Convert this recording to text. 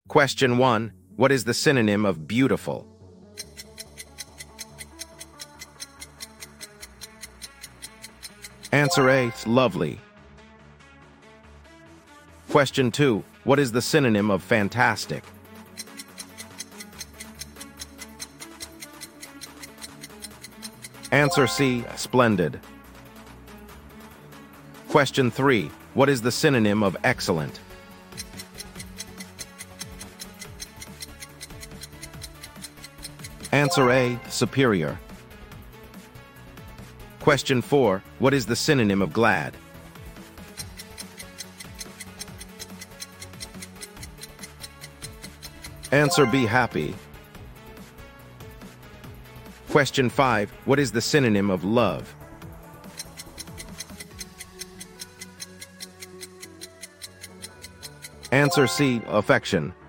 Question 1. What is the synonym of beautiful? Answer A. Lovely. Question 2. What is the synonym of fantastic? Answer C. Splendid. Question 3. What is the synonym of excellent? Answer A. Superior. Question 4. What is the synonym of glad? Answer B. Happy. Question 5. What is the synonym of love? Answer C. Affection.